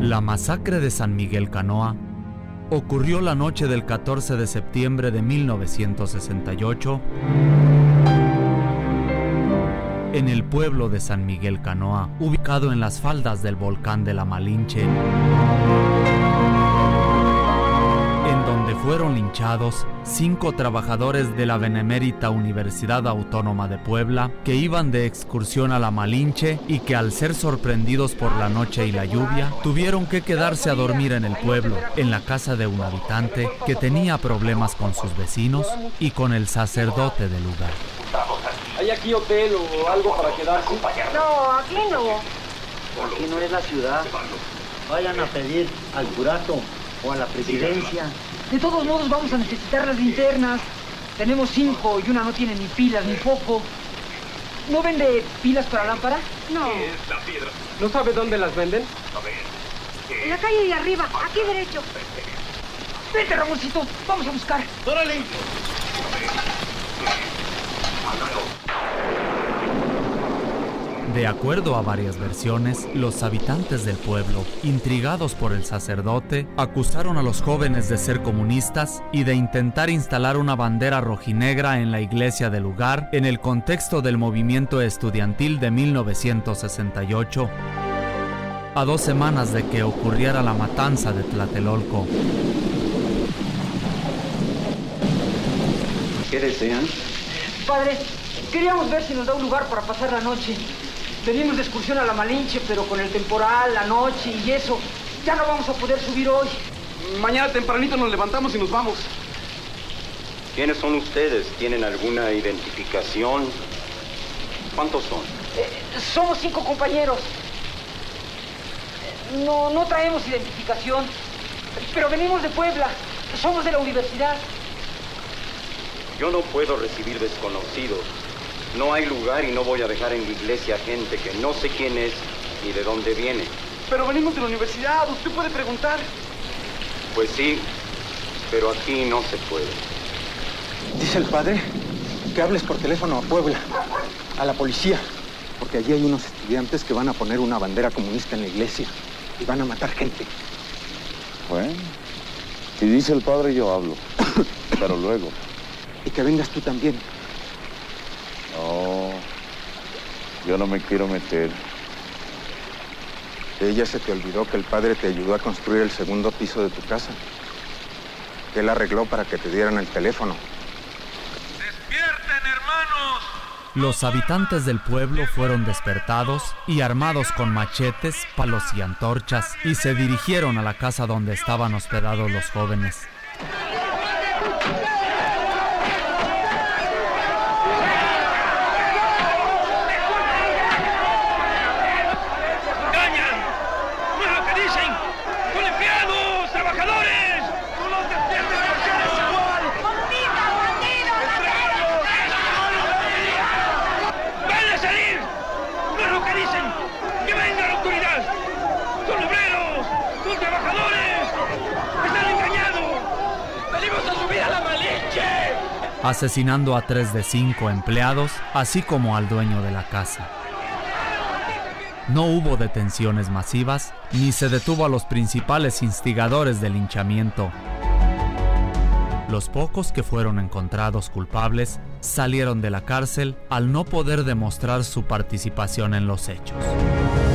La masacre de San Miguel Canoa ocurrió la noche del 14 de septiembre de 1968 en el pueblo de San Miguel Canoa, ubicado en las faldas del volcán de la Malinche, en donde fueron linchados 5 trabajadores de la Benemérita Universidad Autónoma de Puebla que iban de excursión a la Malinche y que, al ser sorprendidos por la noche y la lluvia, tuvieron que quedarse a dormir en el pueblo, en la casa de un habitante que tenía problemas con sus vecinos y con el sacerdote del lugar. ¿Hay aquí hotel o algo para quedarse? No, aquí no. Aquí no es la ciudad. Vayan a pedir al curato o a la presidencia. De todos modos vamos a necesitar las linternas. Tenemos 5 y una no tiene ni pilas ni foco. ¿No vende pilas para lámpara? No. ¿No sabe dónde las venden? En la calle de arriba, aquí derecho. Vente, Ramoncito, vamos a buscar. ¡Órale! De acuerdo a varias versiones, los habitantes del pueblo, intrigados por el sacerdote, acusaron a los jóvenes de ser comunistas y de intentar instalar una bandera rojinegra en la iglesia del lugar en el contexto del movimiento estudiantil de 1968, a 2 semanas de que ocurriera la matanza de Tlatelolco. ¿Qué desean? Padre, queríamos ver si nos da un lugar para pasar la noche. Venimos de excursión a la Malinche, pero con el temporal, la noche y eso, ya no vamos a poder subir hoy. Mañana tempranito nos levantamos y nos vamos. ¿Quiénes son ustedes? ¿Tienen alguna identificación? ¿Cuántos son? Somos 5 compañeros. No traemos identificación, pero venimos de Puebla. Somos de la universidad. Yo no puedo recibir desconocidos. No hay lugar y no voy a dejar en la iglesia gente que no sé quién es ni de dónde viene. Pero venimos de la universidad, usted puede preguntar. Pues sí, pero aquí no se puede. Dice el padre que hables por teléfono a Puebla, a la policía, porque allí hay unos estudiantes que van a poner una bandera comunista en la iglesia y van a matar gente. Bueno, si dice el padre yo hablo, pero luego. Y que vengas tú también. No, yo no me quiero meter. Ella se te olvidó que el padre te ayudó a construir el 2º piso de tu casa. Que él arregló para que te dieran el teléfono. ¡Despierten, hermanos! Los habitantes del pueblo fueron despertados y armados con machetes, palos y antorchas, y se dirigieron a la casa donde estaban hospedados los jóvenes. Asesinando a 3 de 5 empleados, así como al dueño de la casa. No hubo detenciones masivas, ni se detuvo a los principales instigadores del linchamiento. Los pocos que fueron encontrados culpables salieron de la cárcel al no poder demostrar su participación en los hechos.